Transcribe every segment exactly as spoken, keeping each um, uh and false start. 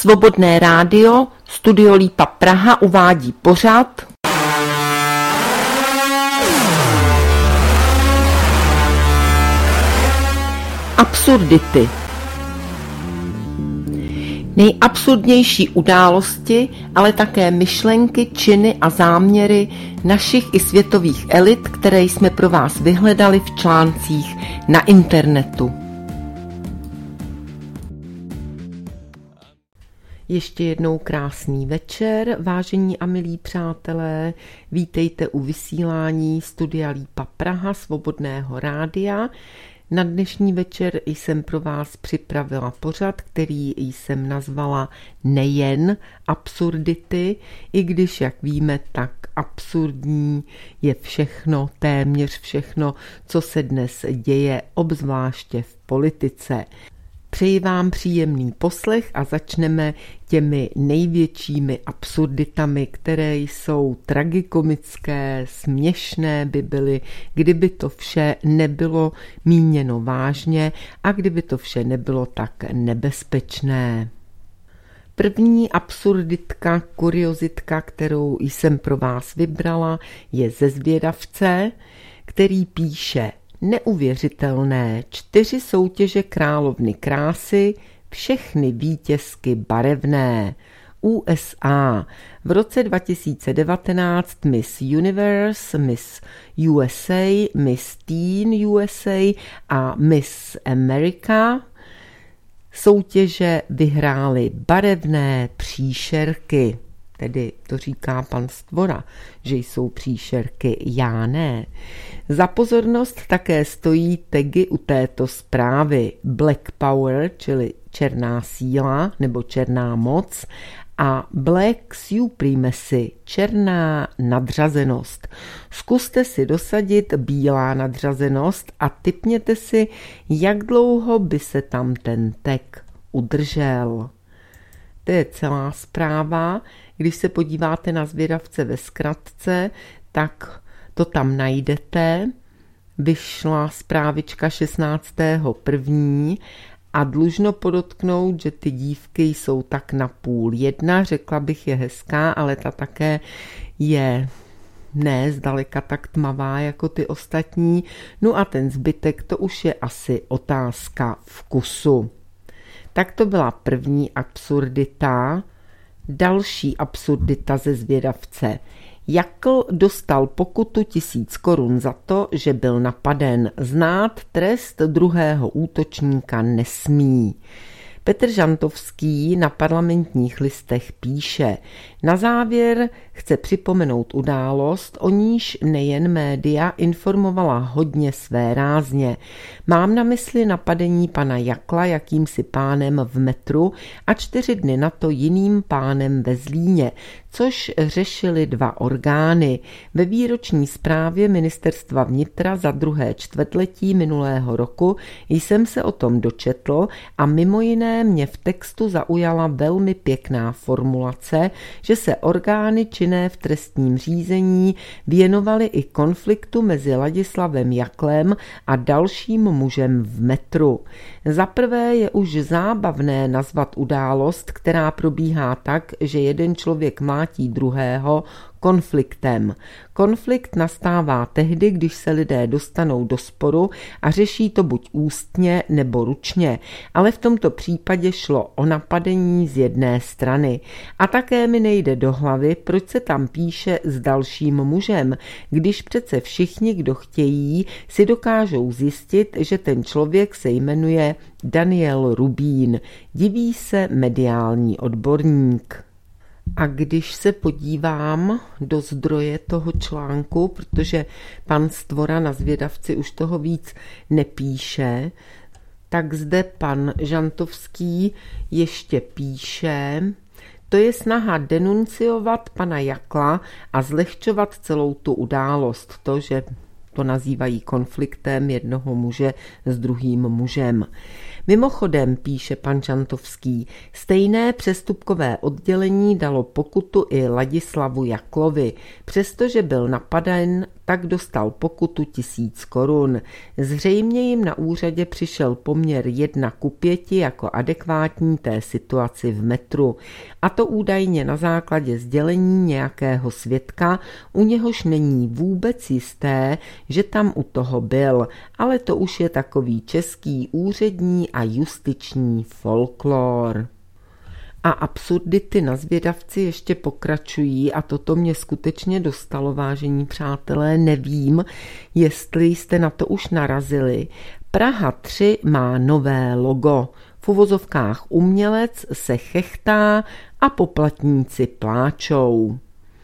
Svobodné rádio, Studio Lípa Praha uvádí pořad Absurdity. Nejabsurdnější události, ale také myšlenky, činy a záměry našich i světových elit, které jsme pro vás vyhledali v článcích na internetu. Ještě jednou krásný večer, vážení a milí přátelé, vítejte u vysílání Studia Lípa Praha, Svobodného rádia. Na dnešní večer jsem pro vás připravila pořad, který jsem nazvala Nejen absurdity, i když, jak víme, tak absurdní je všechno, téměř všechno, co se dnes děje, obzvláště v politice. Přeji vám příjemný poslech a začneme těmi největšími absurditami, které jsou tragikomické, směšné by byly, kdyby to vše nebylo míněno vážně a kdyby to vše nebylo tak nebezpečné. První absurditka, kuriozitka, kterou jsem pro vás vybrala, je ze Zvědavce, který píše: Neuvěřitelné, čtyři soutěže královny krásy, všechny vítězky barevné. U S A. V roce dva tisíce devatenáct Miss Universe, Miss U S A, Miss Teen U S A a Miss America. Soutěže vyhrály barevné příšerky. Tedy to říká pan Stvora, že jsou příšerky, já ne. Za pozornost také stojí tagy u této zprávy: Black Power, čili černá síla nebo černá moc, a Black Supremacy, černá nadřazenost. Zkuste si dosadit bílá nadřazenost a tipněte si, jak dlouho by se tam ten tag udržel. To je celá zpráva. Když se podíváte na Zvědavce ve zkratce, tak to tam najdete. Vyšla zprávička šestnáctého prvního a dlužno podotknout, že ty dívky jsou tak na půl. Jedna, řekla bych, je hezká, ale ta také je ne zdaleka tak tmavá jako ty ostatní. No a ten zbytek, to už je asi otázka vkusu. Tak to byla první absurdita. Další absurdita ze Zvědavce. Jakl dostal pokutu tisíc korun za to, že byl napaden. Znát trest druhého útočníka nesmí. Petr Žantovský na Parlamentních listech píše: Na závěr chce připomenout událost, o níž nejen média informovala hodně své rázně. Mám na mysli napadení pana Jakla jakýmsi pánem v metru a čtyři dny na to jiným pánem ve Zlíně, což řešili dva orgány. Ve výroční zprávě Ministerstva vnitra za druhé čtvrtletí minulého roku jsem se o tom dočetl a mimo jiné mě v textu zaujala velmi pěkná formulace, že se orgány činné v trestním řízení věnovaly i konfliktu mezi Ladislavem Jaklem a dalším mužem v metru. Za prvé je už zábavné nazvat událost, která probíhá tak, že jeden člověk mlátí druhého, konfliktem. Konflikt nastává tehdy, když se lidé dostanou do sporu a řeší to buď ústně nebo ručně, ale v tomto případě šlo o napadení z jedné strany. A také mi nejde do hlavy, proč se tam píše s dalším mužem, když přece všichni, kdo chtějí, si dokážou zjistit, že ten člověk se jmenuje Daniel Rubín. Diví se mediální odborník. A když se podívám do zdroje toho článku, protože pan Stvora na Zvědavci už toho víc nepíše, tak zde pan Žantovský ještě píše: To je snaha denunciovat pana Jakla a zlehčovat celou tu událost, to, že to nazývají konfliktem jednoho muže s druhým mužem. Mimochodem, píše pan Čantovský, stejné přestupkové oddělení dalo pokutu i Ladislavu Jaklovi. Přestože byl napaden, tak dostal pokutu tisíc korun. Zřejmě jim na úřadě přišel poměr jedna ku pěti jako adekvátní té situaci v metru. A to údajně na základě sdělení nějakého svědka, u něhož není vůbec jisté, že tam u toho byl, ale to už je takový český úřední a justiční folklor. A absurdity na Zvědavci ještě pokračují a toto mě skutečně dostalo, vážení přátelé, nevím, jestli jste na to už narazili. Praha tři má nové logo. V uvozovkách umělec se chechtá a poplatníci pláčou.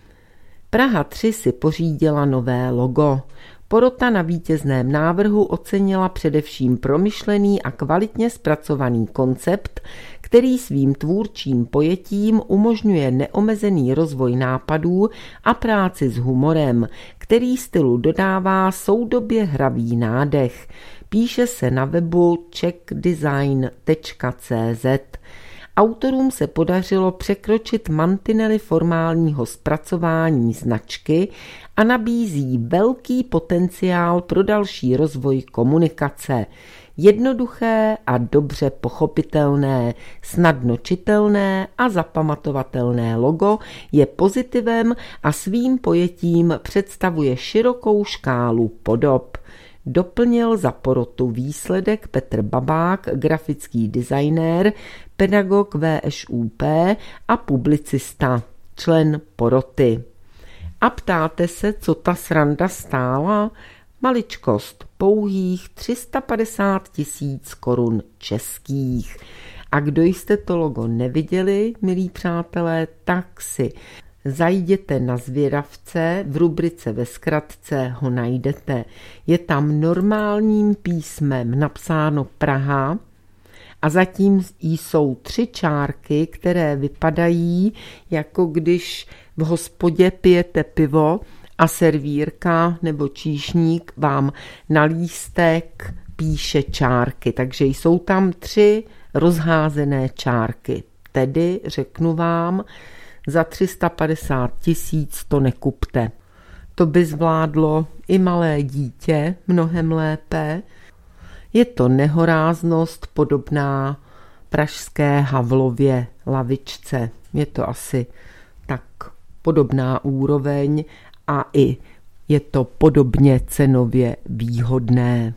Praha tři si pořídila nové logo. Porota na vítězném návrhu ocenila především promyšlený a kvalitně zpracovaný koncept, který svým tvůrčím pojetím umožňuje neomezený rozvoj nápadů a práci s humorem, který stylu dodává soudobě hravý nádech. Píše se na webu czech design tečka cé zet. Autorům se podařilo překročit mantinely formálního zpracování značky a nabízí velký potenciál pro další rozvoj komunikace. Jednoduché a dobře pochopitelné, snadno čitelné a zapamatovatelné logo je pozitivem a svým pojetím představuje širokou škálu podob. Doplnil za porotu výsledek Petr Babák, grafický designér, pedagog V Š U P a publicista, člen poroty. A ptáte se, co ta sranda stála? Maličkost, pouhých tři sta padesát tisíc korun českých. A kdo jste to logo neviděli, milí přátelé, tak si zajděte na Zvědavce, v rubrice Ve zkratce ho najdete. Je tam normálním písmem napsáno Praha a zatím jsou tři čárky, které vypadají, jako když v hospodě pijete pivo a servírka nebo číšník vám na lístek píše čárky. Takže jsou tam tři rozházené čárky. Tedy řeknu vám, za tři sta padesát tisíc to nekupte. To by zvládlo i malé dítě mnohem lépe. Je to nehoráznost podobná pražské Havlově lavičce. Je to asi tak podobná úroveň a i je to podobně cenově výhodné.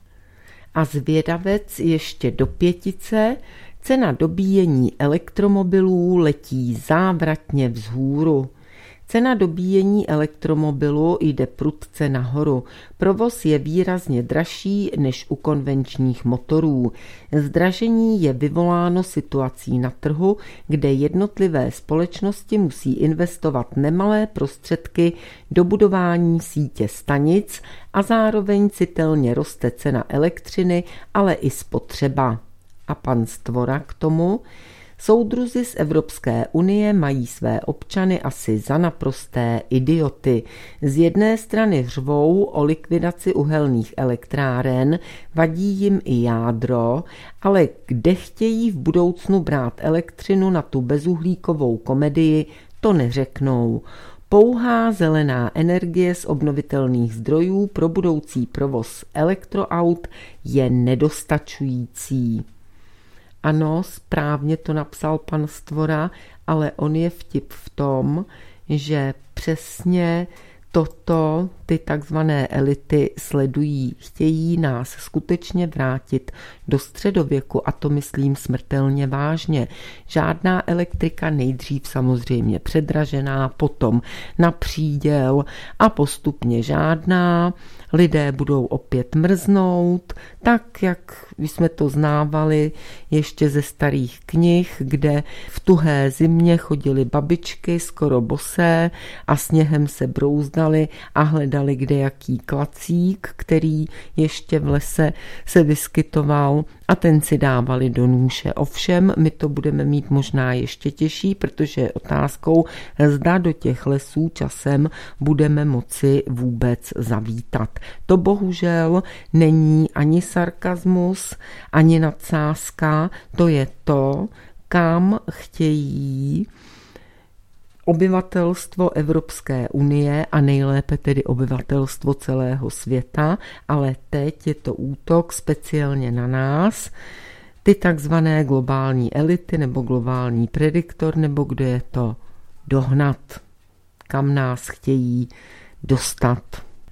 A Zvědavec ještě do pětice. Cena dobíjení elektromobilů letí závratně vzhůru. Cena dobíjení elektromobilu jde prudce nahoru. Provoz je výrazně dražší než u konvenčních motorů. Zdražení je vyvoláno situací na trhu, kde jednotlivé společnosti musí investovat nemalé prostředky do budování sítě stanic a zároveň citelně roste cena elektřiny, ale i spotřeba. A pan Stvora k tomu: soudruzi z Evropské unie mají své občany asi za naprosté idioty. Z jedné strany řvou o likvidaci uhelných elektráren, vadí jim i jádro, ale kde chtějí v budoucnu brát elektřinu na tu bezuhlíkovou komedii, to neřeknou. Pouhá zelená energie z obnovitelných zdrojů pro budoucí provoz elektroaut je nedostačující. Ano, správně to napsal pan Stvora, ale on je vtip v tom, že přesně toto ty takzvané elity sledují. Chtějí nás skutečně vrátit do středověku a to myslím smrtelně vážně. Žádná elektrika, nejdřív samozřejmě předražená, potom na příděl a postupně žádná. Lidé budou opět mrznout, tak jak jsme to znávali ještě ze starých knih, kde v tuhé zimě chodily babičky skoro bosé a sněhem se brouzdali a hledali hledali kdejaký klacík, který ještě v lese se vyskytoval a ten si dávali do nůše. Ovšem, my to budeme mít možná ještě těžší, protože je otázkou, zda do těch lesů časem budeme moci vůbec zavítat. To bohužel není ani sarkazmus, ani nadsázka, to je to, kam chtějí obyvatelstvo Evropské unie a nejlépe tedy obyvatelstvo celého světa, ale teď je to útok speciálně na nás, ty takzvané globální elity nebo globální prediktor, nebo kdo je to, dohnat, kam nás chtějí dostat.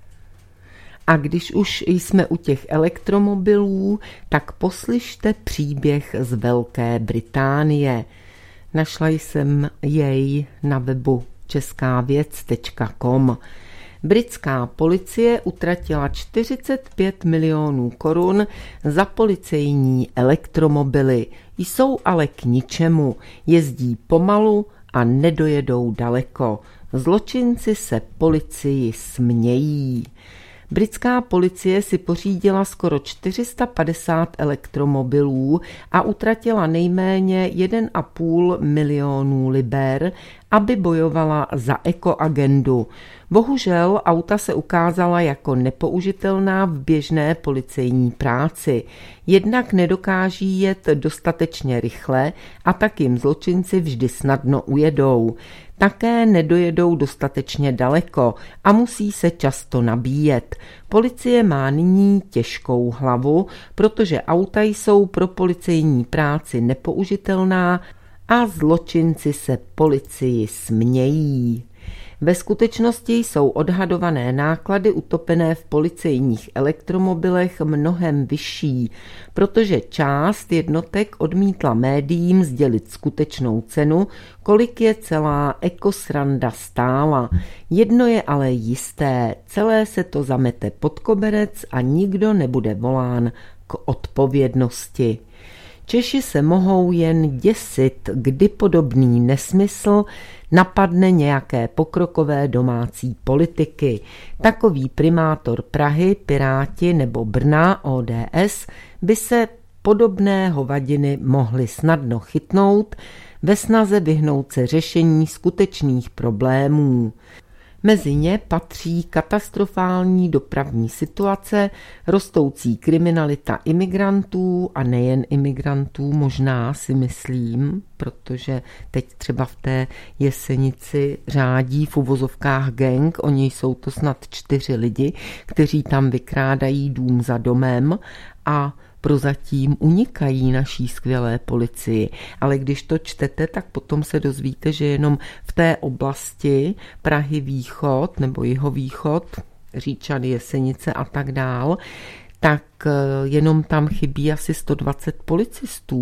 A když už jsme u těch elektromobilů, tak poslyšte příběh z Velké Británie. Našla jsem jej na webu česká věc tečka com. Britská policie utratila čtyřicet pět milionů korun za policejní elektromobily. Jsou ale k ničemu, jezdí pomalu a nedojedou daleko. Zločinci se policii smějí. Britská policie si pořídila skoro čtyři sta padesát elektromobilů a utratila nejméně jedna celá pět milionů liber, aby bojovala za ekoagendu. Bohužel auta se ukázala jako nepoužitelná v běžné policejní práci. Jednak nedokáží jet dostatečně rychle a tak jim zločinci vždy snadno ujedou. Také nedojedou dostatečně daleko a musí se často nabíjet. Policie má nyní těžkou hlavu, protože auta jsou pro policejní práci nepoužitelná a zločinci se policii smějí. Ve skutečnosti jsou odhadované náklady utopené v policejních elektromobilech mnohem vyšší, protože část jednotek odmítla médiím sdělit skutečnou cenu, kolik je celá ekosranda stála. Jedno je ale jisté, celé se to zamete pod koberec a nikdo nebude volán k odpovědnosti. Češi se mohou jen děsit, kdy podobný nesmysl napadne nějaké pokrokové domácí politiky. Takový primátor Prahy, Piráti nebo Brna O D S by se podobné hovadiny mohly snadno chytnout ve snaze vyhnout se řešení skutečných problémů. Mezi ně patří katastrofální dopravní situace, rostoucí kriminalita imigrantů a nejen imigrantů, možná si myslím, protože teď třeba v té Jesenici řádí v uvozovkách gang, oni jsou to snad čtyři lidi, kteří tam vykrádají dům za domem a prozatím unikají naší skvělé policii. Ale když to čtete, tak potom se dozvíte, že jenom v té oblasti Prahy východ nebo jihovýchod, Říčany, Jesenice a tak dál, tak jenom tam chybí asi sto dvacet policistů.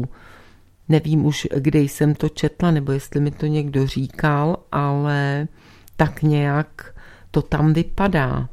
Nevím už, kde jsem to četla, nebo jestli mi to někdo říkal, ale tak nějak to tam vypadá.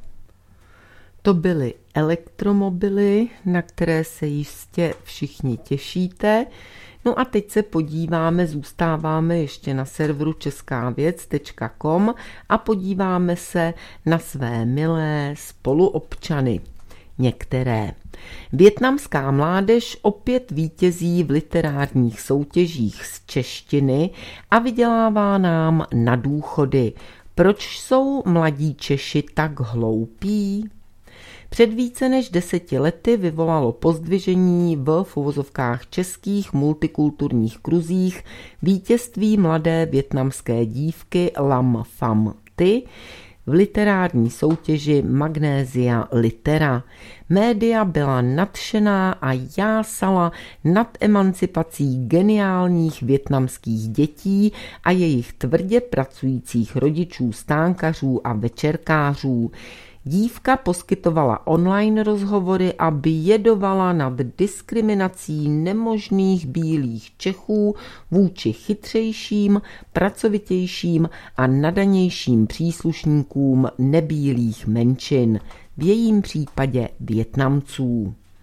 To byly elektromobily, na které se jistě všichni těšíte. No a teď se podíváme, zůstáváme ještě na serveru česká věc tečka com a podíváme se na své milé spoluobčany. Některé. Vietnamská mládež opět vítězí v literárních soutěžích z češtiny a vydělává nám na důchody. Proč jsou mladí Češi tak hloupí? Před více než deseti lety vyvolalo pozdvižení v v uvozovkách českých multikulturních kruzích vítězství mladé vietnamské dívky Lam Pham Ty v literární soutěži Magnésia Litera. Média byla nadšená a jásala nad emancipací geniálních vietnamských dětí a jejich tvrdě pracujících rodičů, stánkařů a večerkářů. Dívka poskytovala online rozhovory a bědovala nad diskriminací nemožných bílých Čechů vůči chytřejším, pracovitějším a nadanějším příslušníkům nebílých menšin, v jejím případě Vietnamců.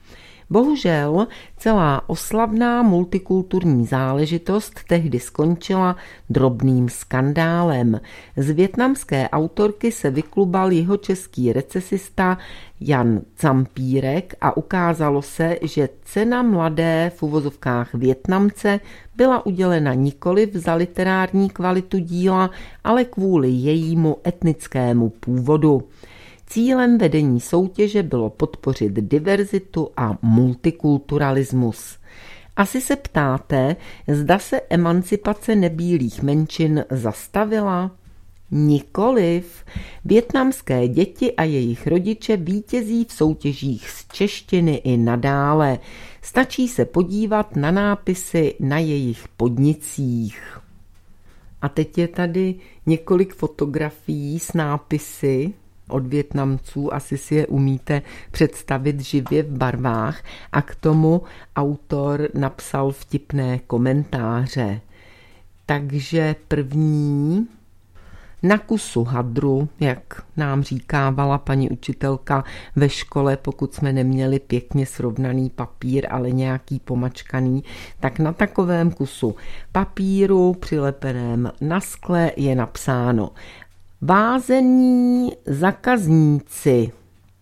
Bohužel celá oslavná multikulturní záležitost tehdy skončila drobným skandálem. Z vietnamské autorky se vyklubal jihočeský recesista Jan Campírek a ukázalo se, že cena mladé v uvozovkách Vietnamce byla udělena nikoliv za literární kvalitu díla, ale kvůli jejímu etnickému původu. Cílem vedení soutěže bylo podpořit diverzitu a multikulturalismus. Asi se ptáte, zda se emancipace nebílých menšin zastavila? Nikoliv. Vietnamské děti a jejich rodiče vítězí v soutěžích z češtiny i nadále. Stačí se podívat na nápisy na jejich podnicích. A teď je tady několik fotografií s nápisy od Vietnamců, asi si je umíte představit živě v barvách, a k tomu autor napsal vtipné komentáře. Takže první: na kusu hadru, jak nám říkávala paní učitelka ve škole, pokud jsme neměli pěkně srovnaný papír, ale nějaký pomačkaný, tak na takovém kusu papíru přilepeném na skle je napsáno: Vázení zakazníci.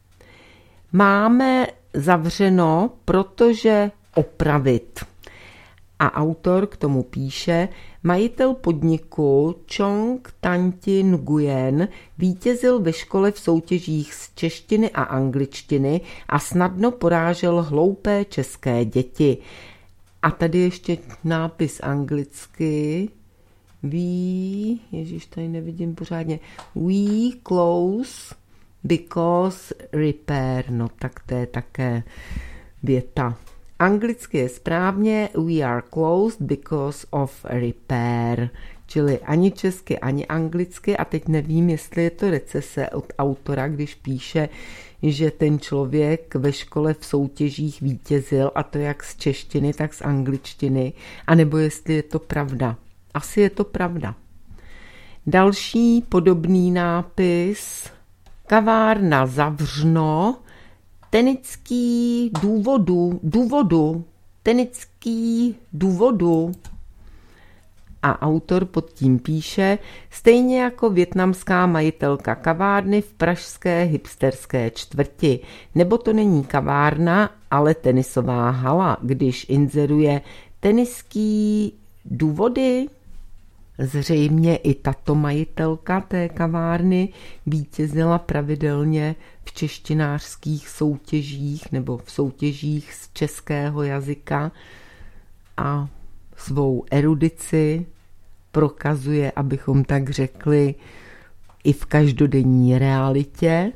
Máme zavřeno, protože opravit. A autor k tomu píše: majitel podniku Chong Tanti Nguyen vítězil ve škole v soutěžích z češtiny a angličtiny a snadno porážel hloupé české děti. A tady ještě nápis anglicky. We, ježiš, tady nevidím pořádně. We close because repair. No tak to je také věta. Anglicky je správně we are closed because of repair. Čili ani česky, ani anglicky. A teď nevím, jestli je to recese od autora, když píše, že ten člověk ve škole v soutěžích vítězil, a to jak z češtiny, tak z angličtiny. A nebo jestli je to pravda. Asi je to pravda. Další podobný nápis: kavárna zavřno, tenický důvodu, důvodu, tenický důvodu. A autor pod tím píše: stejně jako vietnamská majitelka kavárny v pražské hipsterské čtvrti. Nebo to není kavárna, ale tenisová hala, když inzeruje teniský důvody. Zřejmě i tato majitelka té kavárny vítězila pravidelně v češtinářských soutěžích nebo v soutěžích z českého jazyka a svou erudici prokazuje, abychom tak řekli, i v každodenní realitě.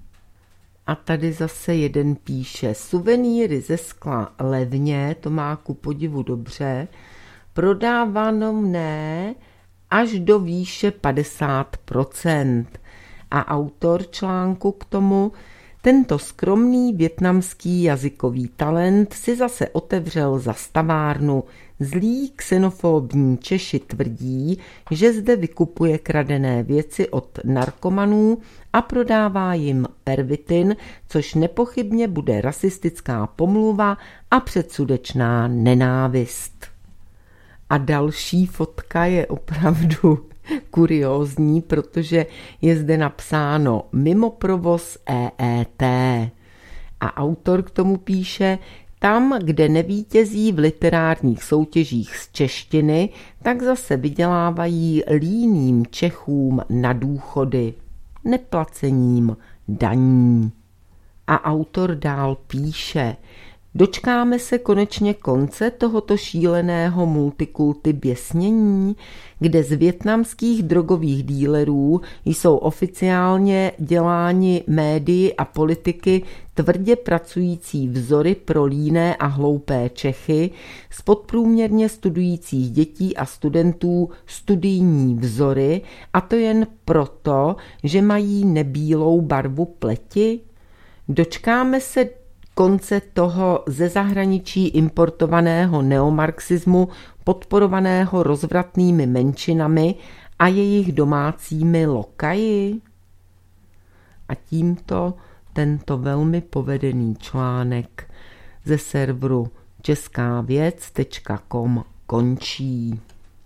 A tady zase jeden píše: suvenýry ze skla levně, to má ku podivu dobře, prodáváno mne až do výše padesát procent. A autor článku k tomu: tento skromný vietnamský jazykový talent si zase otevřel zastavárnu. Zlí xenofobní Češi tvrdí, že zde vykupuje kradené věci od narkomanů a prodává jim pervitin, což nepochybně bude rasistická pomluva a předsudečná nenávist. A další fotka je opravdu kuriózní, protože je zde napsáno mimo provoz E E T. A autor k tomu píše: tam, kde nevítězí v literárních soutěžích z češtiny, tak zase vydělávají líným Čechům na důchody, neplacením daní. A autor dál píše: dočkáme se konečně konce tohoto šíleného multikulty běsnění, kde z vietnamských drogových dílerů jsou oficiálně děláni médii a politiky tvrdě pracující vzory pro líné a hloupé Čechy, z podprůměrně studujících dětí a studentů studijní vzory, a to jen proto, že mají nebílou barvu pleti? Dočkáme se konce toho ze zahraničí importovaného neomarxismu, podporovaného rozvratnými menšinami a jejich domácími lokaji? A tímto tento velmi povedený článek ze serveru česká věc tečka com končí.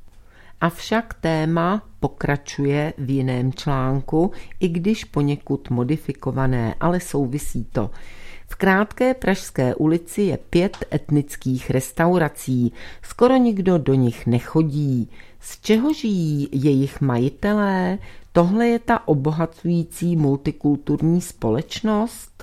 Avšak téma pokračuje v jiném článku, i když poněkud modifikované, ale souvisí to. V krátké Pražské ulici je pět etnických restaurací, skoro nikdo do nich nechodí. Z čeho žijí jejich majitelé? Tohle je ta obohacující multikulturní společnost?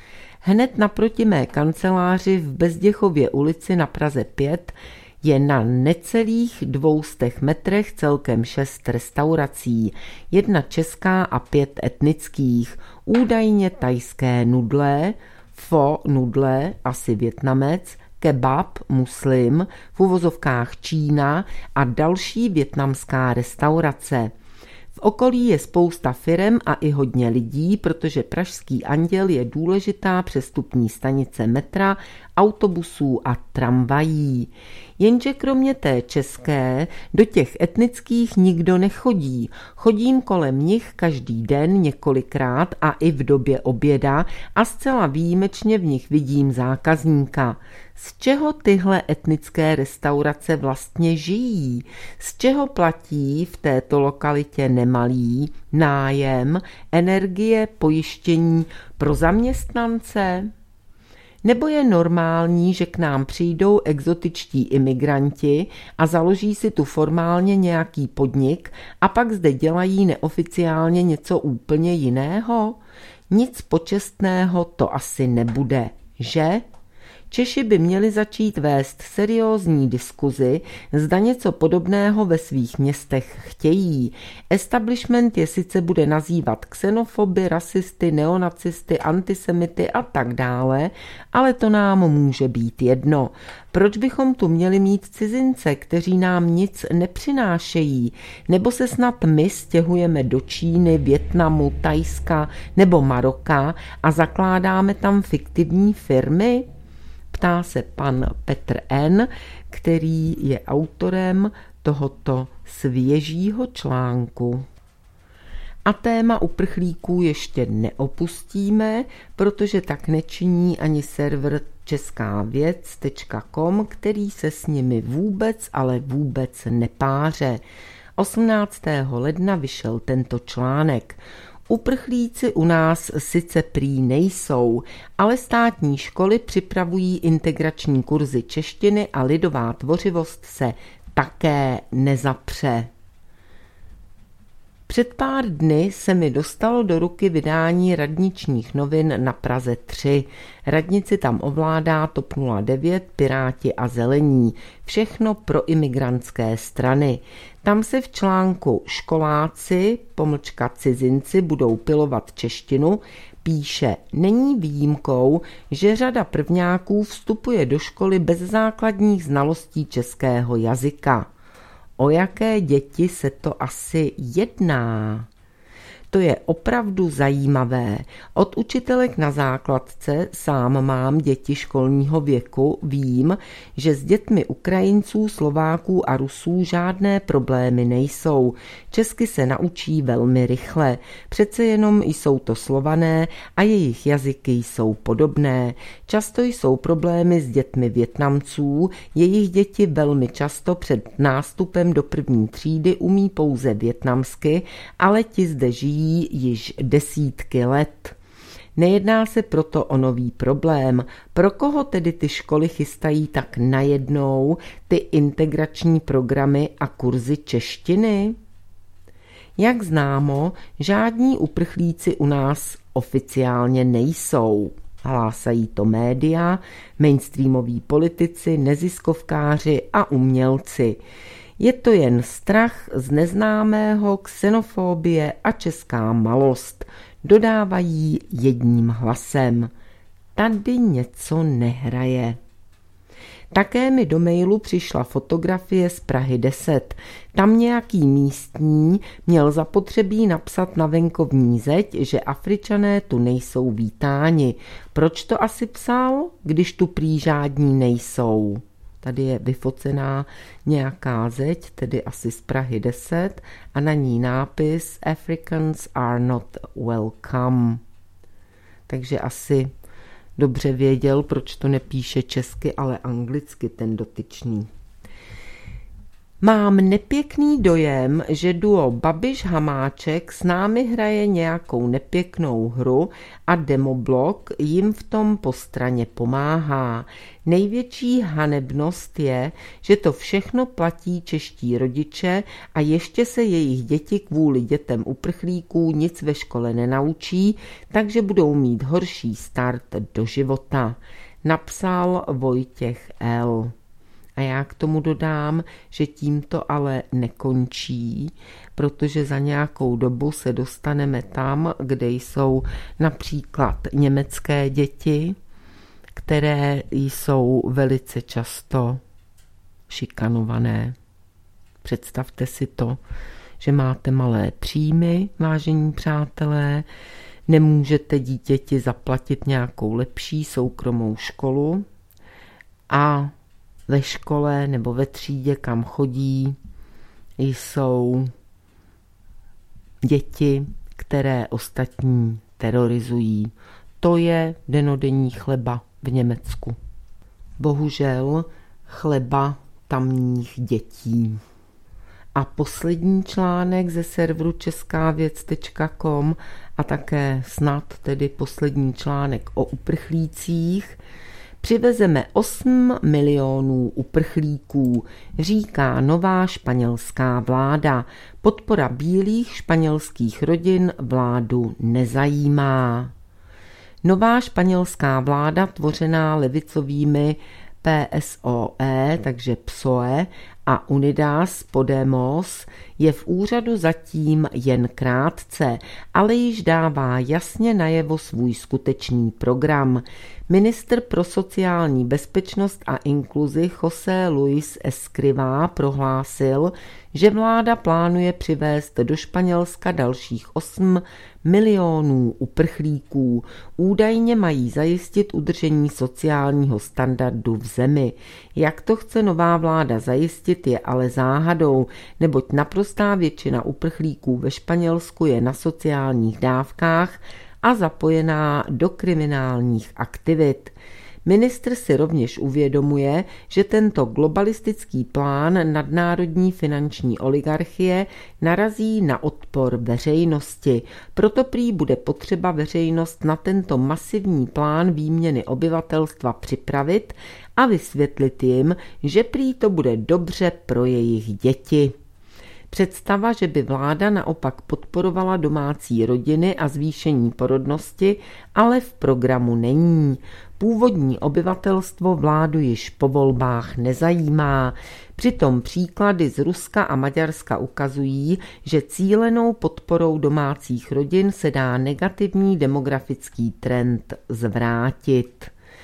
Hned naproti mé kanceláři v Bezděchově ulici na Praze pět je na necelých dvoustech metrech celkem šest restaurací, jedna česká a pět etnických, údajně thajské nudle, pho nudle, asi Vietnamec, kebab, muslim, v uvozovkách Čína a další vietnamská restaurace. V okolí je spousta firem a i hodně lidí, protože Pražský Anděl je důležitá přestupní stanice metra, autobusů a tramvají. Jenže kromě té české do těch etnických nikdo nechodí. Chodím kolem nich každý den několikrát a i v době oběda a zcela výjimečně v nich vidím zákazníka. Z čeho tyhle etnické restaurace vlastně žijí? Z čeho platí v této lokalitě nemalý nájem, energie, pojištění pro zaměstnance? Nebo je normální, že k nám přijdou exotičtí imigranti a založí si tu formálně nějaký podnik a pak zde dělají neoficiálně něco úplně jiného? Nic počestného to asi nebude, že? Češi by měli začít vést seriózní diskuzi, zda něco podobného ve svých městech chtějí. Establishment je sice bude nazývat xenofoby, rasisty, neonacisty, antisemity a tak dále, ale to nám může být jedno. Proč bychom tu měli mít cizince, kteří nám nic nepřinášejí? Nebo se snad my stěhujeme do Číny, Vietnamu, Thajska nebo Maroka a zakládáme tam fiktivní firmy? Ptá se pan Petr N., který je autorem tohoto svěžího článku. A téma uprchlíků ještě neopustíme, protože tak nečiní ani server česká věc tečka com, který se s nimi vůbec, ale vůbec nepáře. osmnáctého ledna vyšel tento článek. Uprchlíci u nás sice prý nejsou, ale státní školy připravují integrační kurzy češtiny a lidová tvořivost se také nezapře. Před pár dny se mi dostalo do ruky vydání radničních novin na Praze tři. Radnici tam ovládá T O P nula devět, Piráti a Zelení. Všechno pro imigrantské strany. Tam se v článku Školáci, pomlčka cizinci, budou pilovat češtinu, píše, není výjimkou, že řada prvňáků vstupuje do školy bez základních znalostí českého jazyka. O jaké děti se to asi jedná? To je opravdu zajímavé. Od učitelek na základce, sám mám děti školního věku, vím, že s dětmi Ukrajinců, Slováků a Rusů žádné problémy nejsou. Česky se naučí velmi rychle. Přece jenom jsou to Slované a jejich jazyky jsou podobné. Často jsou problémy s dětmi Vietnamců, jejich děti velmi často před nástupem do první třídy umí pouze vietnamsky, ale ti zde žijí již desítky let. Nejedná se proto o nový problém. Pro koho tedy ty školy chystají tak najednou ty integrační programy a kurzy češtiny? Jak známo, žádní uprchlíci u nás oficiálně nejsou. Hlásají to média, mainstreamoví politici, neziskovkáři a umělci. Je to jen strach z neznámého, xenofobie a česká malost. Dodávají jedním hlasem. Tady něco nehraje. Také mi do mailu přišla fotografie z Prahy deset. Tam nějaký místní měl zapotřebí napsat na venkovní zeď, že Afričané tu nejsou vítáni. Proč to asi psal, když tu prý žádní nejsou? Tady je vyfocená nějaká zeď, tedy asi z Prahy deset, a na ní nápis Africans are not welcome. Takže asi dobře věděl, proč to nepíše česky, ale anglicky ten dotyčný. Mám nepěkný dojem, že duo Babiš-Hamáček s námi hraje nějakou nepěknou hru a Demoblok jim v tom po straně pomáhá. Největší hanebnost je, že to všechno platí čeští rodiče a ještě se jejich děti kvůli dětem uprchlíků nic ve škole nenaučí, takže budou mít horší start do života, napsal Vojtěch L. A já k tomu dodám, že tím to ale nekončí, protože za nějakou dobu se dostaneme tam, kde jsou například německé děti, které jsou velice často šikanované. Představte si to, že máte malé příjmy, vážení přátelé, nemůžete dítěti zaplatit nějakou lepší soukromou školu a ve škole nebo ve třídě, kam chodí, jsou děti, které ostatní terorizují. To je dennodenní chleba v Německu. Bohužel chleba tamních dětí. A poslední článek ze serveru česká věc tečka com a také snad tedy poslední článek o uprchlících. Přivezeme osm milionů uprchlíků, říká nová španělská vláda. Podpora bílých španělských rodin vládu nezajímá. Nová španělská vláda, tvořená levicovými P S O E, takže P S O E, a Unidas Podemos, je v úřadu zatím jen krátce, ale již dává jasně najevo svůj skutečný program. Ministr pro sociální bezpečnost a inkluzi José Luis Escrivá prohlásil, že vláda plánuje přivést do Španělska dalších osm milionů uprchlíků. Údajně mají zajistit udržení sociálního standardu v zemi. Jak to chce nová vláda zajistit, je ale záhadou, neboť naprostá většina uprchlíků ve Španělsku je na sociálních dávkách a zapojená do kriminálních aktivit. Ministr si rovněž uvědomuje, že tento globalistický plán nadnárodní finanční oligarchie narazí na odpor veřejnosti. Proto prý bude potřeba veřejnost na tento masivní plán výměny obyvatelstva připravit a vysvětlit jim, že prý to bude dobře pro jejich děti. Představa, že by vláda naopak podporovala domácí rodiny a zvýšení porodnosti, ale v programu není. Původní obyvatelstvo vládu již po volbách nezajímá. Přitom příklady z Ruska a Maďarska ukazují, že cílenou podporou domácích rodin se dá negativní demografický trend zvrátit.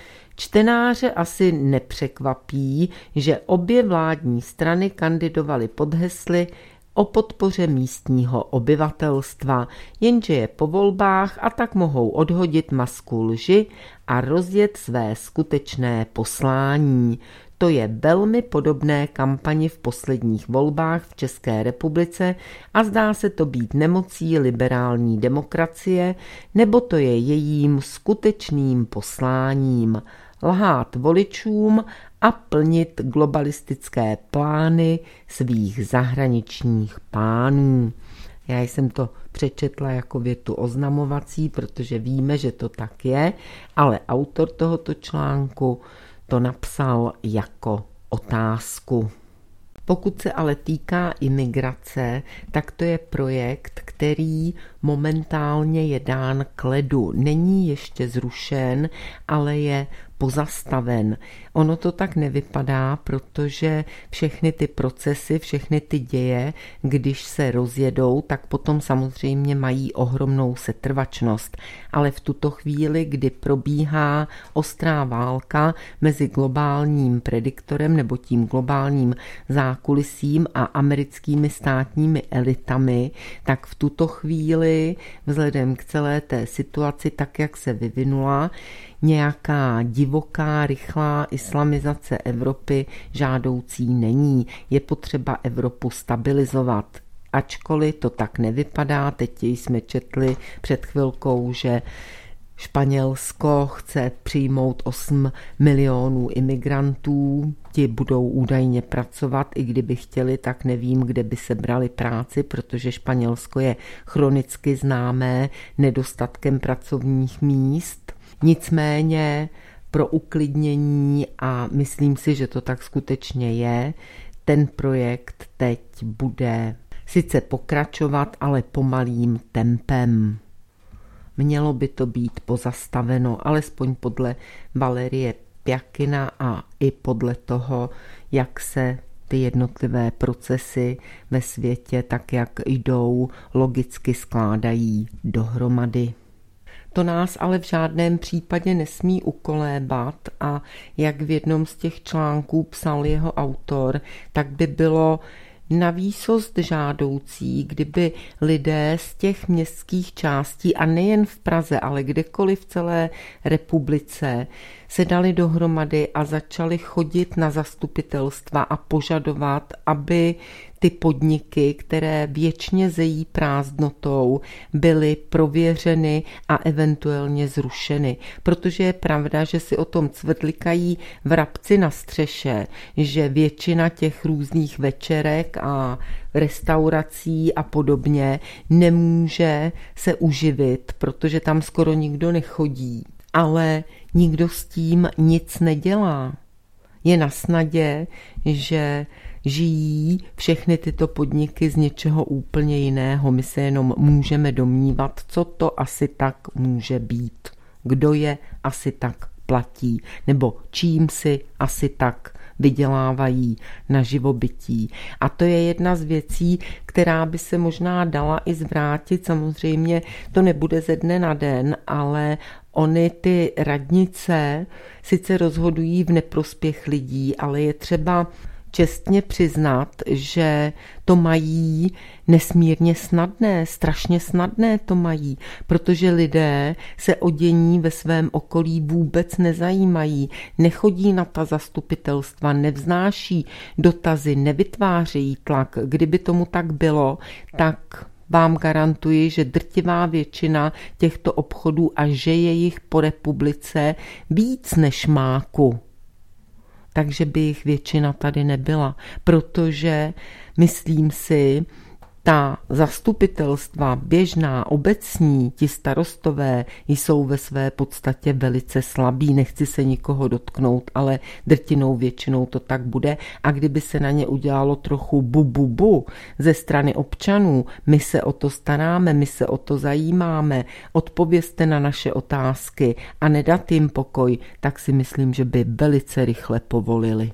Čtenáře asi nepřekvapí, že obě vládní strany kandidovaly pod hesly o podpoře místního obyvatelstva, jenže je po volbách a tak mohou odhodit masku lži a rozjet své skutečné poslání. To je velmi podobné kampani v posledních volbách v České republice a zdá se to být nemocí liberální demokracie, nebo to je jejím skutečným posláním. Lhát voličům a plnit globalistické plány svých zahraničních pánů. Já jsem to přečetla jako větu oznamovací, protože víme, že to tak je, ale autor tohoto článku to napsal jako otázku. Pokud se ale týká imigrace, tak to je projekt, který momentálně je dán k ledu. Není ještě zrušen, ale je pozastaven. Ono to tak nevypadá, protože všechny ty procesy, všechny ty děje, když se rozjedou, tak potom samozřejmě mají ohromnou setrvačnost. Ale v tuto chvíli, kdy probíhá ostrá válka mezi globálním prediktorem nebo tím globálním zákulisím a americkými státními elitami, tak v tuto chvíli vzhledem k celé té situaci, tak jak se vyvinula, nějaká divoká, rychlá islamizace Evropy žádoucí není. Je potřeba Evropu stabilizovat. Ačkoliv to tak nevypadá, teď jsme četli před chvilkou, že Španělsko chce přijmout osm milionů imigrantů, ti budou údajně pracovat, i kdyby chtěli, tak nevím, kde by se brali práci, protože Španělsko je chronicky známé nedostatkem pracovních míst. Nicméně pro uklidnění, a myslím si, že to tak skutečně je, ten projekt teď bude sice pokračovat, ale pomalým tempem. Mělo by to být pozastaveno, alespoň podle Valerie Pjakina a i podle toho, jak se ty jednotlivé procesy ve světě, tak jak jdou, logicky skládají dohromady. To nás ale v žádném případě nesmí ukolébat a jak v jednom z těch článků psal jeho autor, tak by bylo navýsost žádoucí, kdyby lidé z těch městských částí, a nejen v Praze, ale kdekoliv v celé republice, se dali dohromady a začali chodit na zastupitelstva a požadovat, aby ty podniky, které věčně zejí prázdnotou, byly prověřeny a eventuálně zrušeny. Protože je pravda, že si o tom cvrlikají vrabci na střeše, že většina těch různých večerek a restaurací a podobně nemůže se uživit, protože tam skoro nikdo nechodí. Ale nikdo s tím nic nedělá. Je na snadě, že žijí všechny tyto podniky z něčeho úplně jiného. My se jenom můžeme domnívat, co to asi tak může být. Kdo je asi tak platí, nebo čím si asi tak vydělávají na živobytí. A to je jedna z věcí, která by se možná dala i zvrátit. Samozřejmě to nebude ze dne na den, ale ony ty radnice sice rozhodují v neprospěch lidí, ale je třeba čestně přiznat, že to mají nesmírně snadné, strašně snadné to mají, protože lidé se o dění ve svém okolí vůbec nezajímají, nechodí na ta zastupitelstva, nevznáší dotazy, nevytvářejí tlak. Kdyby tomu tak bylo, tak vám garantuji, že drtivá většina těchto obchodů a že je jich po republice víc než máku. Takže by jich většina tady nebyla, protože myslím si, ta zastupitelstva běžná, obecní, ti starostové jsou ve své podstatě velice slabí, nechci se nikoho dotknout, ale drtinou většinou to tak bude a kdyby se na ně udělalo trochu bu, bu, bu ze strany občanů, my se o to staráme, my se o to zajímáme, odpovězte na naše otázky a nedat jim pokoj, tak si myslím, že by velice rychle povolili.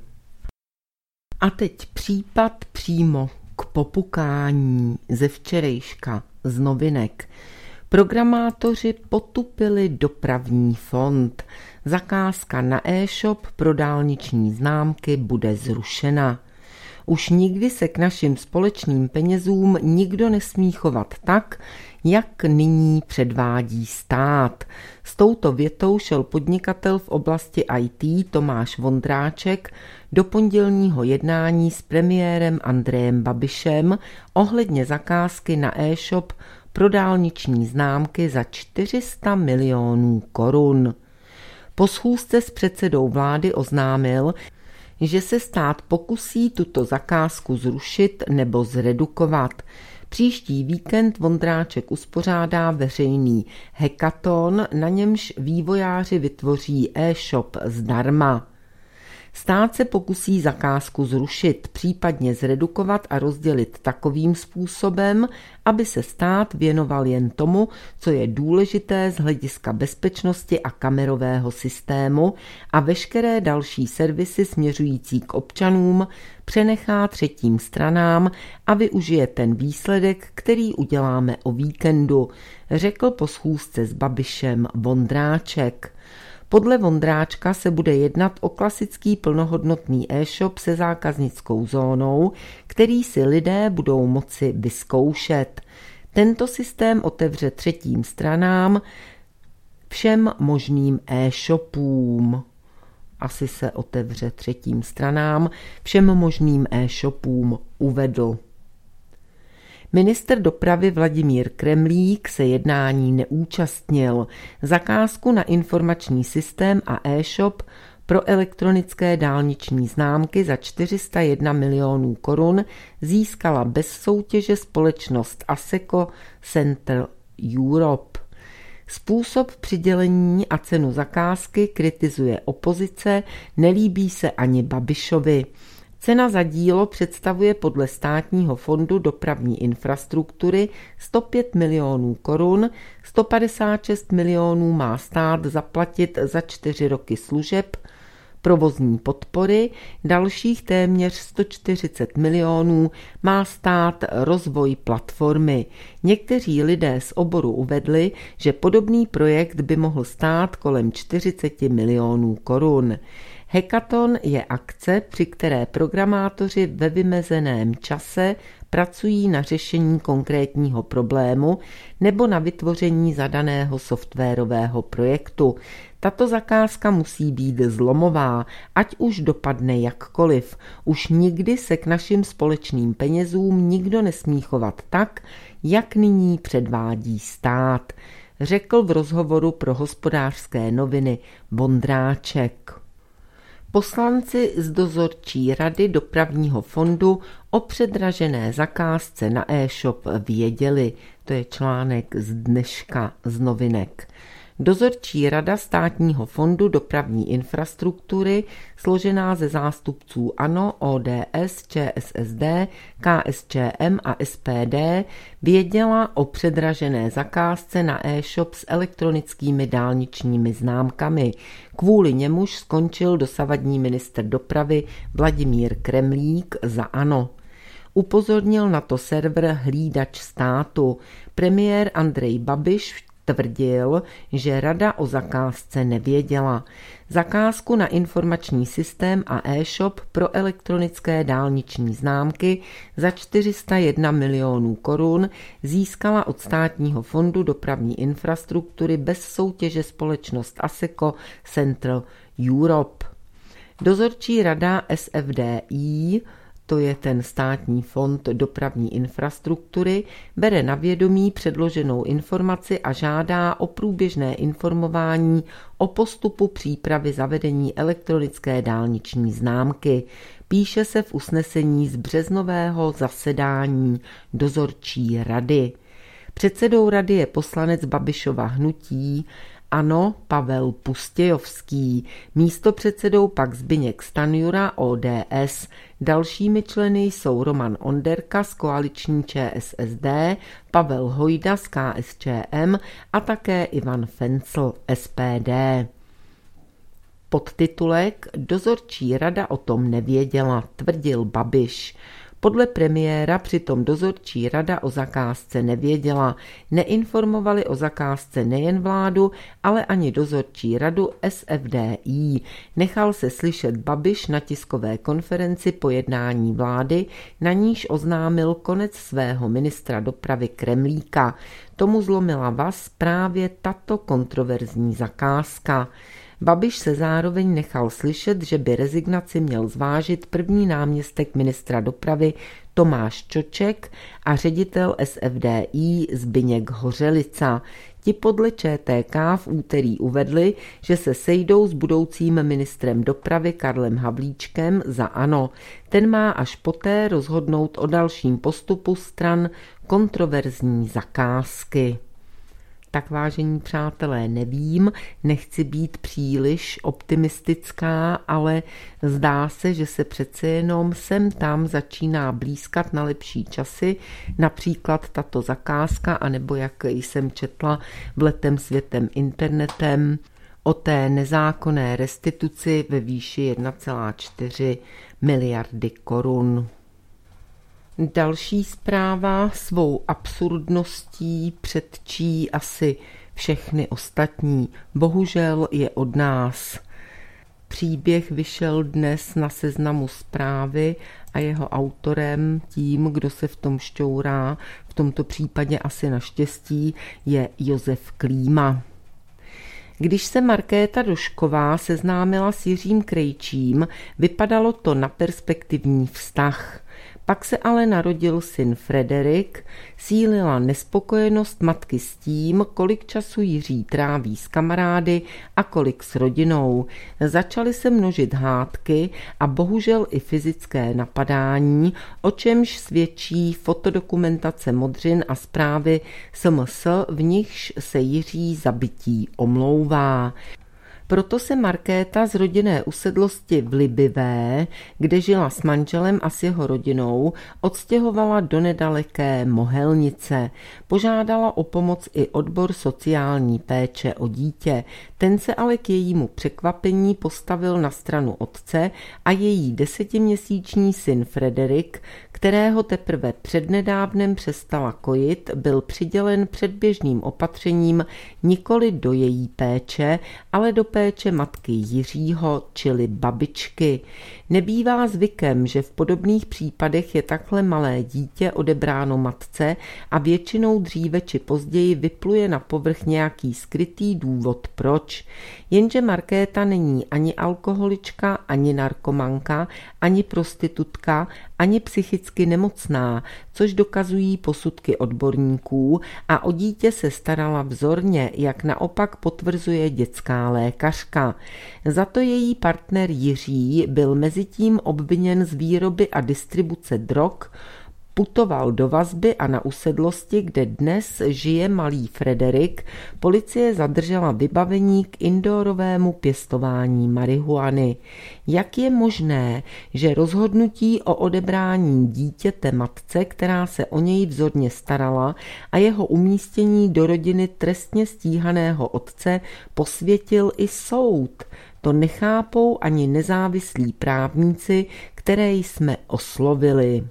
A teď případ přímo k popukání ze včerejška z novinek. Programátoři potupili dopravní fond. Zakázka na e-shop pro dálniční známky bude zrušena. Už nikdy se k našim společným penězům nikdo nesmí chovat tak, jak nyní předvádí stát. S touto větou šel podnikatel v oblasti í té Tomáš Vondráček do pondělního jednání s premiérem Andrejem Babišem ohledně zakázky na e-shop pro dálniční známky za čtyři sta milionů korun. Po schůzce s předsedou vlády oznámil, že se stát pokusí tuto zakázku zrušit nebo zredukovat. Příští víkend Vondráček uspořádá veřejný hackathon, na němž vývojáři vytvoří e-shop zdarma. Stát se pokusí zakázku zrušit, případně zredukovat a rozdělit takovým způsobem, aby se stát věnoval jen tomu, co je důležité z hlediska bezpečnosti a kamerového systému a veškeré další servisy směřující k občanům přenechá třetím stranám a využije ten výsledek, který uděláme o víkendu, řekl po schůzce s Babišem Vondráček. Podle Vondráčka se bude jednat o klasický plnohodnotný e-shop se zákaznickou zónou, který si lidé budou moci vyzkoušet. Tento systém otevře třetím stranám všem možným e-shopům. Asi se otevře třetím stranám všem možným e-shopům, uvedl. Ministr dopravy Vladimír Kremlík se jednání neúčastnil. Zakázku na informační systém a e-shop pro elektronické dálniční známky za čtyři sta jedna milionů korun získala bez soutěže společnost ASECO Central Europe. Způsob přidělení a cenu zakázky kritizuje opozice, nelíbí se ani Babišovi. Cena za dílo představuje podle Státního fondu dopravní infrastruktury sto pět milionů korun, sto padesát šest milionů má stát zaplatit za čtyři roky služeb, provozní podpory, dalších téměř sto čtyřicet milionů má stát rozvoj platformy. Někteří lidé z oboru uvedli, že podobný projekt by mohl stát kolem čtyřicet milionů korun. Hackathon je akce, při které programátoři ve vymezeném čase pracují na řešení konkrétního problému nebo na vytvoření zadaného softwarového projektu. Tato zakázka musí být zlomová, ať už dopadne jakkoliv. Už nikdy se k našim společným penězům nikdo nesmí chovat tak, jak nyní předvádí stát, řekl v rozhovoru pro Hospodářské noviny Vondráček. Poslanci z dozorčí rady dopravního fondu o předražené zakázce na e-shop věděli, to je článek z dneška z novinek. Dozorčí rada Státního fondu dopravní infrastruktury, složená ze zástupců ANO, O D S, ČSSD, K S Č M a S P D, věděla o předražené zakázce na e-shop s elektronickými dálničními známkami. Kvůli němuž skončil dosavadní ministr dopravy Vladimír Kremlík za ANO. Upozornil na to server Hlídač státu. Premiér Andrej Babiš tvrdil, že rada o zakázce nevěděla. Zakázku na informační systém a e-shop pro elektronické dálniční známky za čtyři sta jedna milionů korun získala od Státního fondu dopravní infrastruktury bez soutěže společnost ASECO Central Europe. Dozorčí rada S F D I, to je ten Státní fond dopravní infrastruktury, bere na vědomí předloženou informaci a žádá o průběžné informování o postupu přípravy zavedení elektronické dálniční známky. Píše se v usnesení z březnového zasedání dozorčí rady. Předsedou rady je poslanec Babišova hnutí ANO Pavel Pustějovský, místopředsedou pak Zbyněk Stanjura O D S. Dalšími členy jsou Roman Onderka z koaliční Č S S D, Pavel Hojda z K S Č M a také Ivan Fencl S P D. Podtitulek Dozorčí rada o tom nevěděla, tvrdil Babiš. Podle premiéra přitom dozorčí rada o zakázce nevěděla. Neinformovali o zakázce nejen vládu, ale ani dozorčí radu S F D I. Nechal se slyšet Babiš na tiskové konferenci po jednání vlády, na níž oznámil konec svého ministra dopravy Kremlíka. Tomu zlomila vaz právě tato kontroverzní zakázka. Babiš se zároveň nechal slyšet, že by rezignaci měl zvážit první náměstek ministra dopravy Tomáš Čoček a ředitel S F D I Zbyněk Hořelica. Ti podle Č T K v úterý uvedli, že se sejdou s budoucím ministrem dopravy Karlem Havlíčkem za ANO. Ten má až poté rozhodnout o dalším postupu stran kontroverzní zakázky. Tak vážení přátelé, nevím, nechci být příliš optimistická, ale zdá se, že se přece jenom sem tam začíná blýskat na lepší časy, například tato zakázka, anebo jak jsem četla v Letem světem internetem, o té nezákonné restituci ve výši jedna celá čtyři miliardy korun. Další zpráva svou absurdností předčí asi všechny ostatní. Bohužel je od nás. Příběh vyšel dnes na Seznamu Zprávy a jeho autorem, tím, kdo se v tom šťourá, v tomto případě asi naštěstí, je Josef Klíma. Když se Markéta Došková seznámila s Jiřím Krejčím, vypadalo to na perspektivní vztah. Pak se ale narodil syn Frederik, sílila nespokojenost matky s tím, kolik času Jiří tráví s kamarády a kolik s rodinou. Začaly se množit hádky a bohužel i fyzické napadání, o čemž svědčí fotodokumentace Modřin a zprávy S M S, v nichž se Jiří zabití omlouvá. Proto se Markéta z rodinné usedlosti v Libivé, kde žila s manželem a s jeho rodinou, odstěhovala do nedaleké Mohelnice. Požádala o pomoc i odbor sociální péče o dítě. Ten se ale k jejímu překvapení postavil na stranu otce a její desetiměsíční syn Frederik, kterého teprve přednedávnem přestala kojit, byl přidělen předběžným opatřením nikoli do její péče, ale do péče matky Jiřího, čili babičky. Nebývá zvykem, že v podobných případech je takhle malé dítě odebráno matce a většinou dříve či později vypluje na povrch nějaký skrytý důvod proč. Jenže Markéta není ani alkoholička, ani narkomanka, ani prostitutka, ani psychicky nemocná, což dokazují posudky odborníků, a o dítě se starala vzorně, jak naopak potvrzuje dětská lékařka. Za to její partner Jiří byl mezitím obviněn z výroby a distribuce drog, putoval do vazby a na usedlosti, kde dnes žije malý Frederik, policie zadržela vybavení k indoorovému pěstování marihuany. Jak je možné, že rozhodnutí o odebrání dítěte matce, která se o něj vzorně starala, a jeho umístění do rodiny trestně stíhaného otce posvětil i soud? To nechápou ani nezávislí právníci, které jsme oslovili.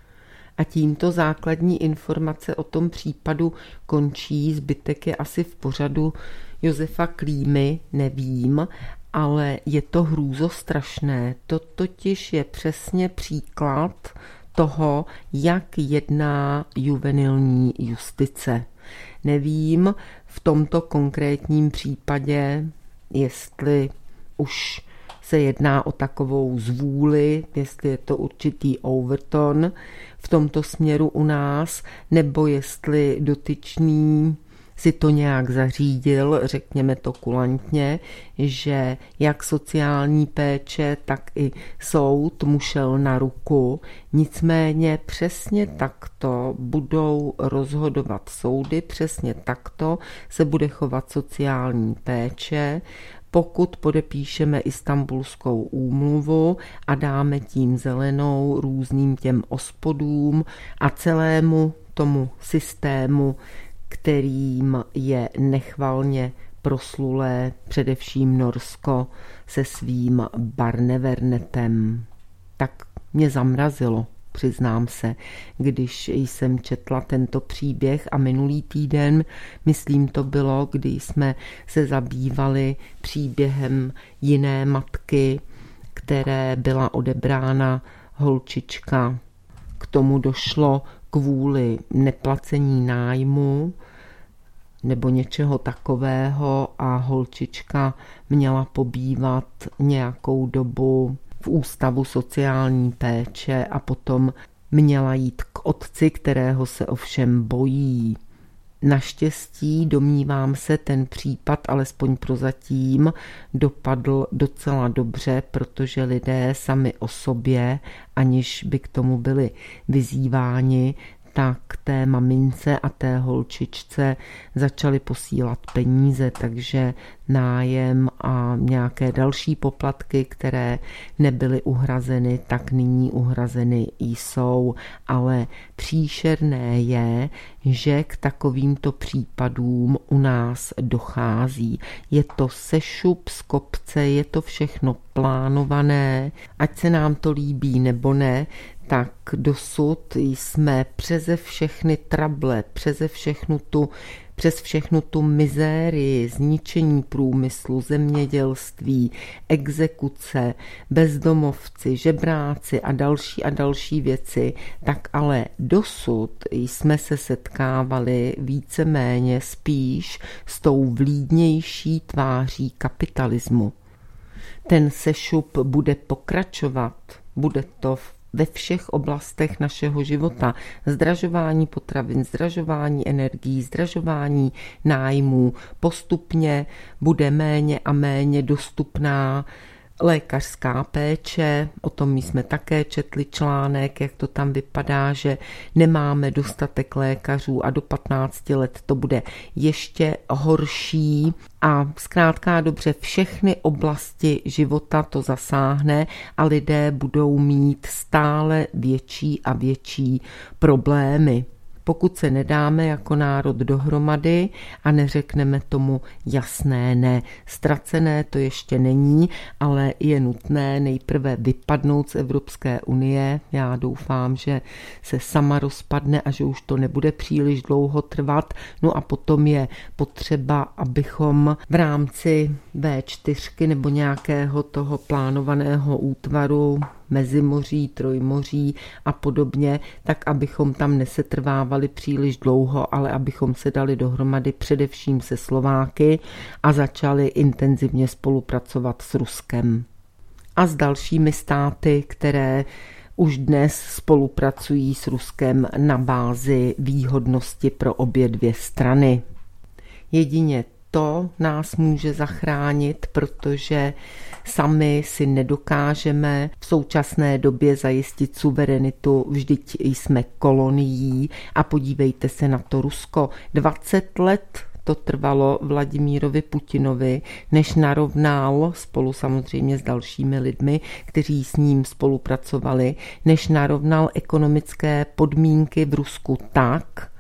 A tímto základní informace o tom případu končí, zbytek je asi v pořadu Josefa Klímy, nevím, ale je to hrůzostrašné. To totiž je přesně příklad toho, jak jedná juvenilní justice. Nevím v tomto konkrétním případě, jestli už se jedná o takovou zvůli, jestli je to určitý overton v tomto směru u nás, nebo jestli dotyčný si to nějak zařídil, řekněme to kulantně, že jak sociální péče, tak i soud mu šel na ruku. Nicméně přesně takto budou rozhodovat soudy, přesně takto se bude chovat sociální péče, pokud podepíšeme Istanbulskou úmluvu a dáme tím zelenou různým těm ospodům a celému tomu systému, kterým je nechvalně proslulé především Norsko se svým Barnevernetem. Tak mě zamrazilo, přiznám se, když jsem četla tento příběh, a minulý týden, myslím to bylo, kdy jsme se zabývali příběhem jiné matky, které byla odebrána holčička. K tomu došlo kvůli neplacení nájmu nebo něčeho takového a holčička měla pobývat nějakou dobu v ústavu sociální péče a potom měla jít k otci, kterého se ovšem bojí. Naštěstí, domnívám se, ten případ alespoň prozatím dopadl docela dobře, protože lidé sami o sobě, aniž by k tomu byli vyzýváni, tak té mamince a té holčičce začaly posílat peníze, takže nájem a nějaké další poplatky, které nebyly uhrazeny, tak nyní uhrazeny jsou. Ale příšerné je, že k takovýmto případům u nás dochází. Je to sešup z kopce, je to všechno plánované, ať se nám to líbí nebo ne, tak dosud jsme přeze všechny trable, přeze všechnu tu, přes všechnu tu mizérii, zničení průmyslu, zemědělství, exekuce, bezdomovci, žebráci a další a další věci, tak ale dosud jsme se setkávali víceméně spíš s tou vlídnější tváří kapitalismu. Ten sešup bude pokračovat, bude to v ve všech oblastech našeho života. Zdražování potravin, zdražování energií, zdražování nájmů. Postupně bude méně a méně dostupná lékařská péče, o tom my jsme také četli článek, jak to tam vypadá, že nemáme dostatek lékařů a do patnácti let to bude ještě horší a zkrátka dobře všechny oblasti života to zasáhne a lidé budou mít stále větší a větší problémy. Pokud se nedáme jako národ dohromady a neřekneme tomu jasné ne. Ztracené to ještě není, ale je nutné nejprve vypadnout z Evropské unie. Já doufám, že se sama rozpadne a že už to nebude příliš dlouho trvat. No a potom je potřeba, abychom v rámci vé čtyři nebo nějakého toho plánovaného útvaru Mezimoří, Trojmoří a podobně, tak abychom tam nesetrvávali příliš dlouho, ale abychom se dali dohromady především se Slováky a začali intenzivně spolupracovat s Ruskem a s dalšími státy, které už dnes spolupracují s Ruskem na bázi výhodnosti pro obě dvě strany. Jedině to nás může zachránit, protože sami si nedokážeme v současné době zajistit suverenitu, vždyť jsme kolonií a podívejte se na to Rusko. dvacet let to trvalo Vladimírovi Putinovi, než narovnal, spolu samozřejmě s dalšími lidmi, kteří s ním spolupracovali, než narovnal ekonomické podmínky v Rusku tak,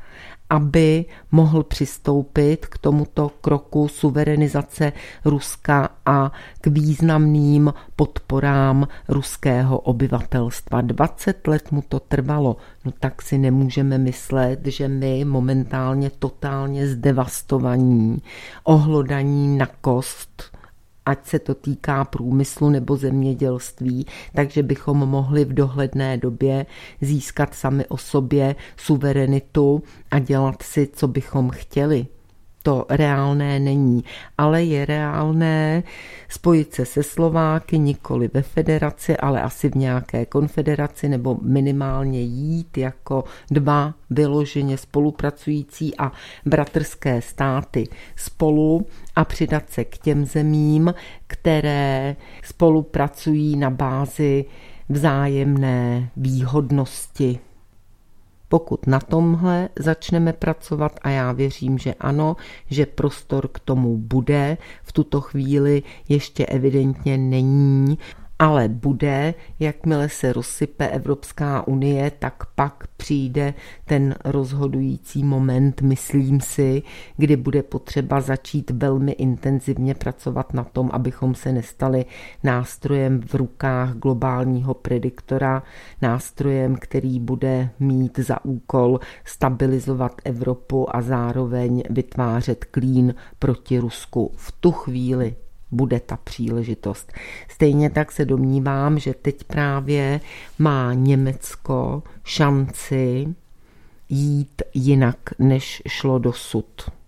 aby mohl přistoupit k tomuto kroku suverenizace Ruska a k významným podporám ruského obyvatelstva. dvacet let mu to trvalo, no tak si nemůžeme myslet, že my momentálně totálně zdevastovaní, ohlodaní na kost, ať se to týká průmyslu nebo zemědělství, takže bychom mohli v dohledné době získat sami o sobě suverenitu a dělat si, co bychom chtěli. To reálné není, ale je reálné spojit se se Slováky nikoli ve federaci, ale asi v nějaké konfederaci nebo minimálně jít jako dva vyloženě spolupracující a bratrské státy spolu a přidat se k těm zemím, které spolupracují na bázi vzájemné výhodnosti. Pokud na tomhle začneme pracovat, a já věřím, že ano, že prostor k tomu bude, v tuto chvíli ještě evidentně není, ale bude, jakmile se rozsype Evropská unie, tak pak přijde ten rozhodující moment, myslím si, kdy bude potřeba začít velmi intenzivně pracovat na tom, abychom se nestali nástrojem v rukách globálního prediktora, nástrojem, který bude mít za úkol stabilizovat Evropu a zároveň vytvářet klín proti Rusku. V tu chvíli bude ta příležitost. Stejně tak se domnívám, že teď právě má Německo šanci jít jinak, než šlo dosud.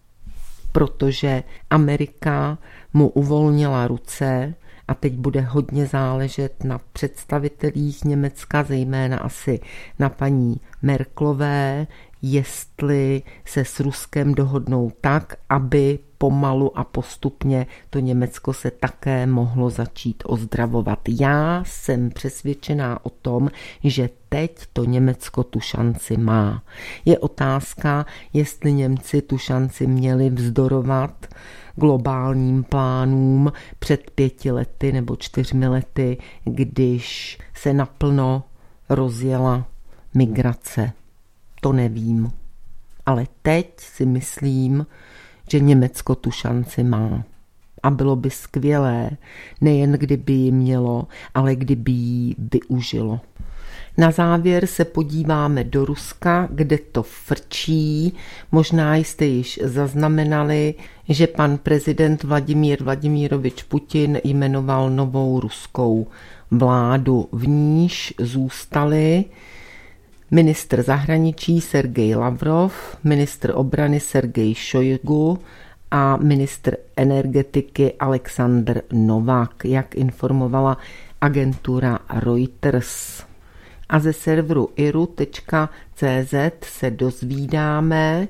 Protože Amerika mu uvolnila ruce a teď bude hodně záležet na představitelích Německa, zejména asi na paní Merkelové, jestli se s Ruskem dohodnou tak, aby pomalu a postupně to Německo se také mohlo začít ozdravovat. Já jsem přesvědčená o tom, že teď to Německo tu šanci má. Je otázka, jestli Němci tu šanci měli vzdorovat globálním plánům před pěti lety nebo čtyřmi lety, když se naplno rozjela migrace. To nevím. Ale teď si myslím, že Německo tu šanci má. A bylo by skvělé, nejen kdyby ji mělo, ale kdyby ji využilo. Na závěr se podíváme do Ruska, kde to frčí. Možná jste již zaznamenali, že pan prezident Vladimír Vladimírovič Putin jmenoval novou ruskou vládu. V níž zůstali ministr zahraničí Sergej Lavrov, ministr obrany Sergej Šojgu a ministr energetiky Alexander Novak, jak informovala agentura Reuters. a ze serveru iru tečka cé zet se dozvídáme,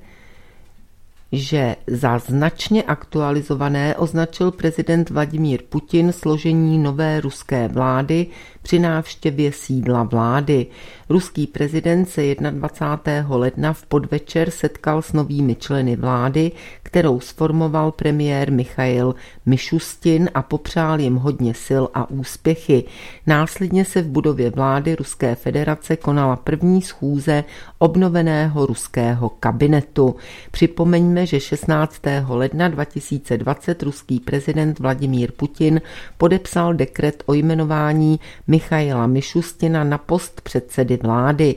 že za značně aktualizované označil prezident Vladimír Putin složení nové ruské vlády při návštěvě sídla vlády. Ruský prezident se dvacátého prvního ledna v podvečer setkal s novými členy vlády, kterou sformoval premiér Michail Mišustin a popřál jim hodně sil a úspěchy. Následně se v budově vlády Ruské federace konala první schůze obnoveného ruského kabinetu. Připomeňme, že šestnáctého ledna dva tisíce dvacet ruský prezident Vladimír Putin podepsal dekret o jmenování Michaila Mišustina na post předsedy vlády.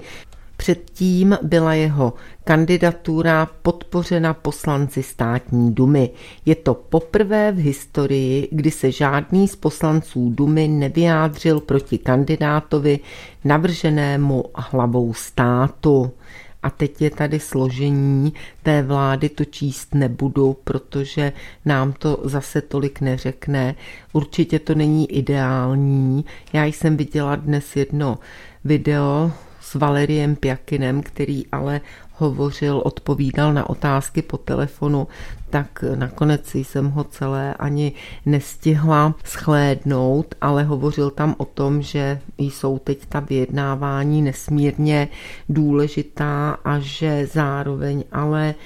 Předtím byla jeho kandidatura podpořena poslanci státní dumy. Je to poprvé v historii, kdy se žádný z poslanců dumy nevyjádřil proti kandidátovi navrženému hlavou státu. A teď je tady složení té vlády, to číst nebudu, protože nám to zase tolik neřekne. Určitě to není ideální. Já jsem viděla dnes jedno video s Valeriem Pjakinem, který ale hovořil, odpovídal na otázky po telefonu, tak nakonec jsem ho celé ani nestihla shlédnout, ale hovořil tam o tom, že jsou teď ta vyjednávání nesmírně důležitá a že zároveň ale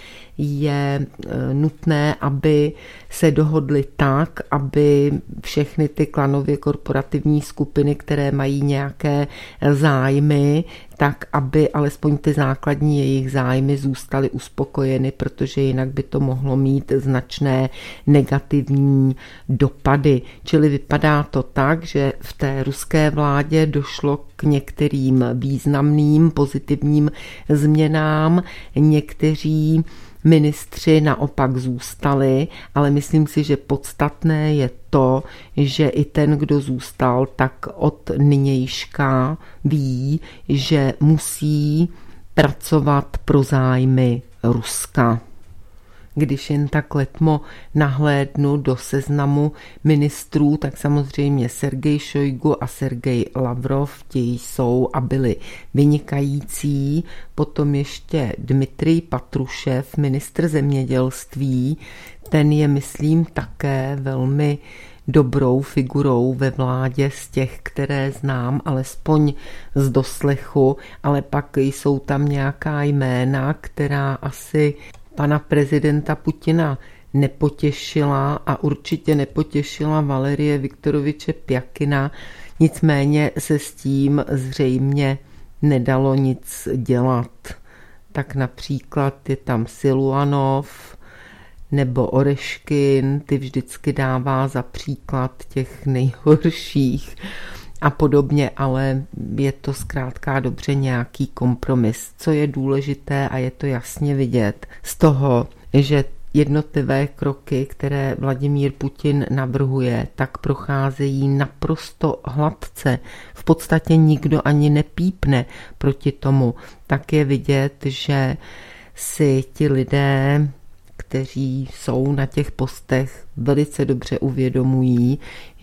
je nutné, aby se dohodly tak, aby všechny ty klanově korporativní skupiny, které mají nějaké zájmy, tak aby alespoň ty základní jejich zájmy zůstaly uspokojeny, protože jinak by to mohlo mít značné negativní dopady. Čili vypadá to tak, že v té ruské vládě došlo k některým významným pozitivním změnám, někteří ministři naopak zůstali, ale myslím si, že podstatné je to, že i ten, kdo zůstal, tak od nynějška ví, že musí pracovat pro zájmy Ruska. Když jen tak letmo nahlédnu do seznamu ministrů, tak samozřejmě Sergej Šojgu a Sergej Lavrov, ti jsou a byli vynikající. Potom ještě Dmitrij Patrušev, ministr zemědělství, ten je, myslím, také velmi dobrou figurou ve vládě z těch, které znám, alespoň z doslechu, ale pak jsou tam nějaká jména, která asi pana prezidenta Putina nepotěšila a určitě nepotěšila Valerie Viktoroviče Pjakina, nicméně se s tím zřejmě nedalo nic dělat. Tak například je tam Siluanov nebo Oreškin, ty vždycky dává za příklad těch nejhorších a podobně, ale je to zkrátka dobře nějaký kompromis. Co je důležité a je to jasně vidět z toho, že jednotlivé kroky, které Vladimír Putin navrhuje, tak procházejí naprosto hladce. V podstatě nikdo ani nepípne proti tomu. Tak je vidět, že si ti lidé, kteří jsou na těch postech, velice dobře uvědomují,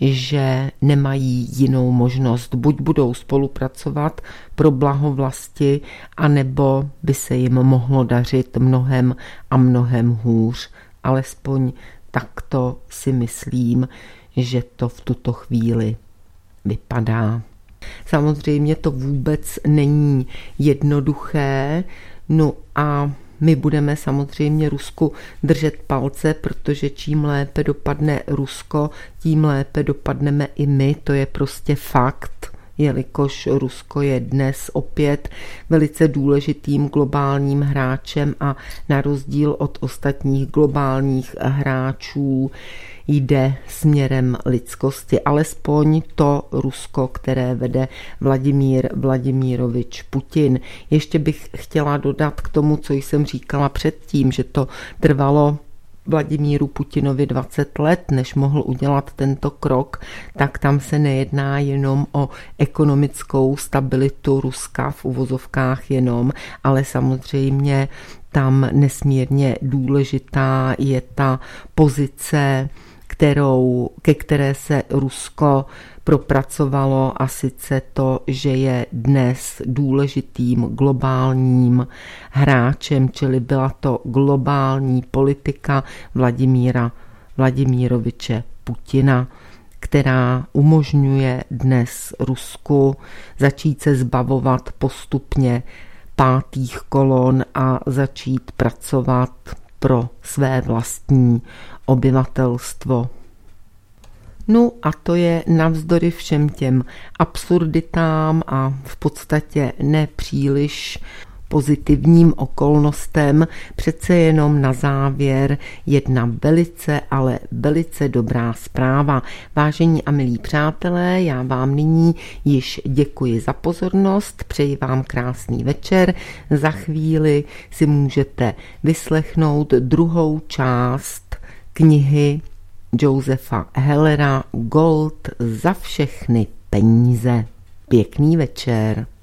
že nemají jinou možnost. Buď budou spolupracovat pro blaho vlasti, anebo by se jim mohlo dařit mnohem a mnohem hůř. Alespoň takto si myslím, že to v tuto chvíli vypadá. Samozřejmě to vůbec není jednoduché, no a my budeme samozřejmě Rusku držet palce, protože čím lépe dopadne Rusko, tím lépe dopadneme i my, to je prostě fakt, jelikož Rusko je dnes opět velice důležitým globálním hráčem a na rozdíl od ostatních globálních hráčů jde směrem lidskosti, alespoň to Rusko, které vede Vladimír Vladimírovič Putin. Ještě bych chtěla dodat k tomu, co jsem říkala předtím, že to trvalo Vladimíru Putinovi dvacet let, než mohl udělat tento krok, tak tam se nejedná jenom o ekonomickou stabilitu Ruska v uvozovkách jenom, ale samozřejmě tam nesmírně důležitá je ta pozice, kterou, ke které se Rusko propracovalo, a sice to, že je dnes důležitým globálním hráčem, čili byla to globální politika Vladimíra Vladimiroviče Putina, která umožňuje dnes Rusku začít se zbavovat postupně pátých kolon a začít pracovat pro své vlastní obyvatelstvo. No a to je navzdory všem těm absurditám a v podstatě nepříliš pozitivním okolnostem přece jenom na závěr jedna velice, ale velice dobrá zpráva. Vážení a milí přátelé, já vám nyní již děkuji za pozornost, přeji vám krásný večer. Za chvíli si můžete vyslechnout druhou část knihy Josepha Hellera Gold za všechny peníze. Pěkný večer.